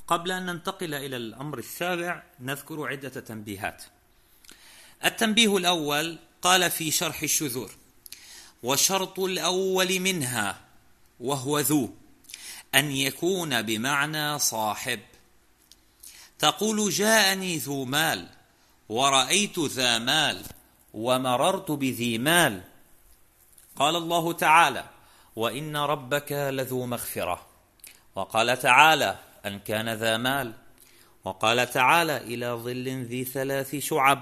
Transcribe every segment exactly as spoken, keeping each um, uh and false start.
قبل أن ننتقل إلى الأمر السابع نذكر عدة تنبيهات. التنبيه الأول قال في شرح الشذور: وشرط الأول منها وهو ذو أن يكون بمعنى صاحب. تقول جاءني ذو مال، ورأيت ذا مال، ومررت بذي مال. قال الله تعالى: وإن ربك لذو مغفرة. وقال تعالى: أن كان ذا مال. وقال تعالى: إلى ظل ذي ثلاث شعب.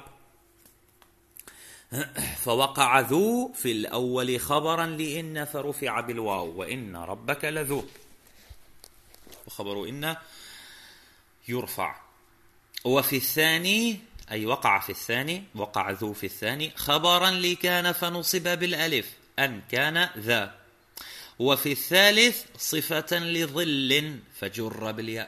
فوقع ذو في الأول خبرا لإن فرفع بالواو، وإن ربك لذو، وخبر إن يرفع. وفي الثاني أي وقع في الثاني، وقع ذو في الثاني خبرا لكان فنصب بالألف، أن كان ذا. وفي الثالث صفة لظل فجر بالياء.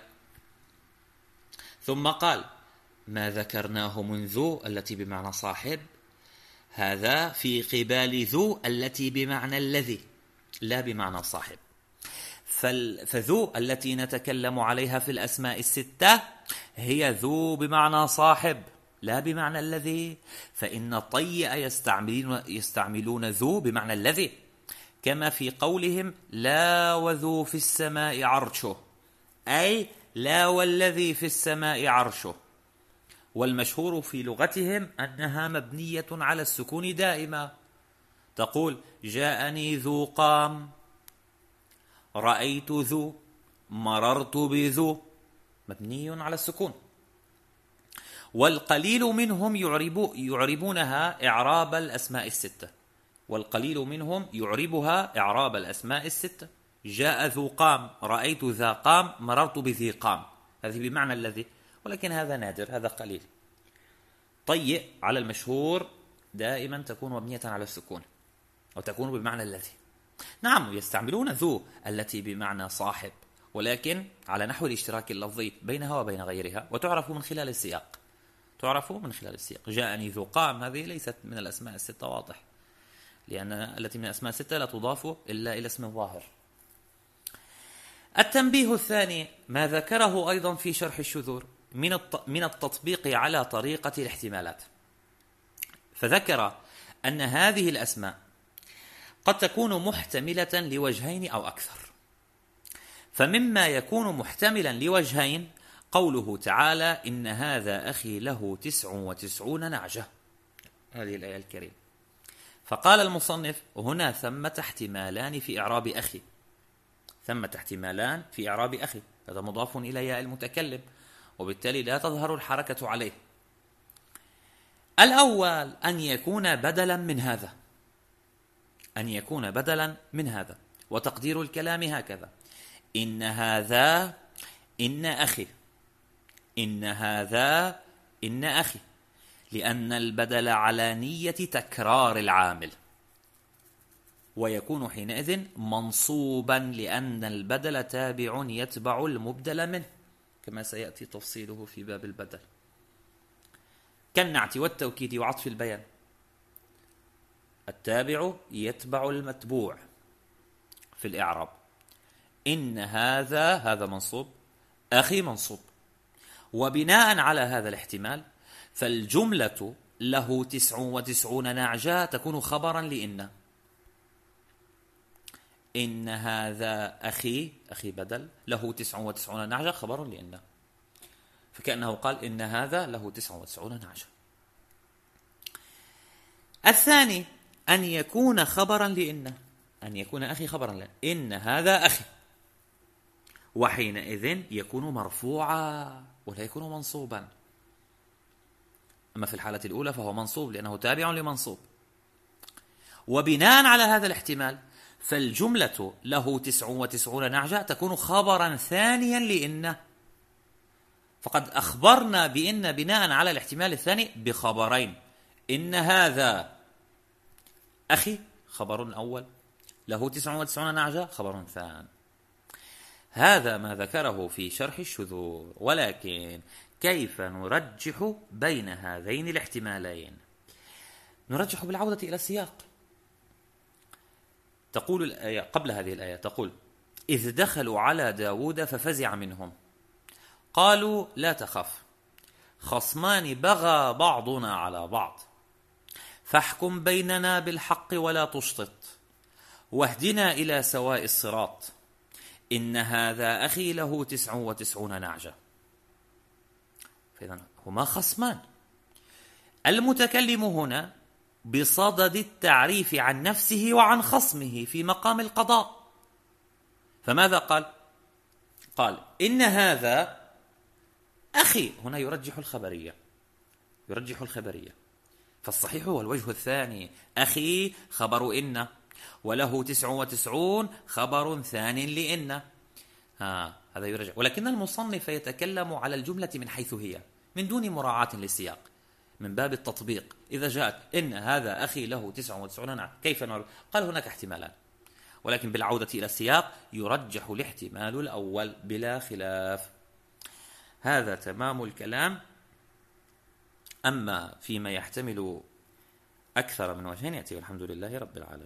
ثم قال: ما ذكرناه من ذو التي بمعنى صاحب، هذا في قبال ذو التي بمعنى الذي لا بمعنى صاحب. فذو التي نتكلم عليها في الأسماء الستة هي ذو بمعنى صاحب لا بمعنى الذي، فإن طيء يستعملون, يستعملون ذو بمعنى الذي، كما في قولهم: لا وذو في السماء عرشه، أي لا والذي في السماء عرشه. والمشهور في لغتهم أنها مبنية على السكون دائما. تقول: جاءني ذو قام، رأيت ذو، مررت بذو، مبني على السكون. والقليل منهم يعرب يعربونها إعراب الأسماء الستة، والقليل منهم يعربها إعراب الأسماء الستة. جاء ذو قام، رأيت ذا قام، مررت بذي قام، هذه بمعنى الذي، ولكن هذا نادر، هذا قليل. طيء على المشهور دائما تكون مبنية على السكون، أو تكون بمعنى الذي. نعم، يستعملون ذو التي بمعنى صاحب، ولكن على نحو الاشتراك اللفظي بينها وبين غيرها، وتعرف من خلال السياق. تعرف من خلال السياق. جاءني ذو قام هذه ليست من الأسماء الستة، واضح، لأن التي من الأسماء الستة لا تضاف إلا إلى اسم ظاهر. التنبيه الثاني ما ذكره أيضا في شرح الشذور من من التطبيق على طريقة الاحتمالات. فذكر أن هذه الأسماء قد تكون محتملة لوجهين أو أكثر. فمما يكون محتملا لوجهين قوله تعالى: إن هذا أخي له تسع وتسعون نعجة، هذه الآية الكريمة. فقال المصنف: هنا ثمة احتمالان في إعراب أخي، ثمة احتمالان في إعراب أخي، هذا مضاف إلى ياء المتكلم، وبالتالي لا تظهر الحركة عليه. الأول أن يكون بدلا من هذا، أن يكون بدلا من هذا، وتقدير الكلام هكذا: إن هذا إن أخي، إن هذا إن أخي، لأن البدل على نية تكرار العامل، ويكون حينئذ منصوبا لأن البدل تابع يتبع المبدل منه، كما سيأتي تفصيله في باب البدل، كالنعت والتوكيد وعطف البيان. التابع يتبع المتبوع في الإعراب. إن هذا هذا منصوب، أخي منصوب. وبناء على هذا الاحتمال فالجملة له تسع وتسعون نعجة تكون خبرا لإن. إن هذا أخي، أخي بدل، له تسع وتسعون نعجة خبر لإن، فكأنه قال: إن هذا له تسع وتسعون نعجة. الثاني أن يكون خبرا لإن، أن يكون أخي خبرا لإن، إن هذا أخي، وحينئذ يكون مرفوعا ولا يكون منصوبا. أما في الحالة الأولى فهو منصوب لأنه تابع لمنصوب. وبناء على هذا الاحتمال فالجملة له تسع وتسعون نعجة تكون خبرا ثانيا لإن، فقد أخبرنا بإن بناء على الاحتمال الثاني بخبرين: إن هذا أخي خبر أول، له تسع وتسعون نعجة خبر ثاني. هذا ما ذكره في شرح الشذور. ولكن كيف نرجح بين هذين الاحتمالين؟ نرجح بالعودة إلى السياق. تقول الآية قبل هذه الآية، تقول: إذ دخلوا على داود ففزع منهم قالوا لا تخف، خصمان بغى بعضنا على بعض، فاحكم بيننا بالحق ولا تشطط، واهدنا إلى سواء الصراط، إن هذا أخي له تسع وتسعون نعجة. فإذن هما خصمان. المتكلم هنا بصدد التعريف عن نفسه وعن خصمه في مقام القضاء، فماذا قال؟ قال إن هذا أخي، هنا يرجح الخبرية، يرجح الخبرية، فالصحيح هو الوجه الثاني، أخي خبر إن، وله تسع وتسعون خبر ثان لإن. ها هذا يرجع، ولكن المصنف يتكلم على الجملة من حيث هي، من دون مراعاة للسياق، من باب التطبيق. إذا جاءت إن هذا أخي له تسع وتسعون كيف نعرف؟ قال هناك احتمالان، ولكن بالعودة إلى السياق يرجح الاحتمال الأول بلا خلاف. هذا تمام الكلام. أما فيما يحتمل أكثر من وجهين يأتي، والحمد لله رب العالمين.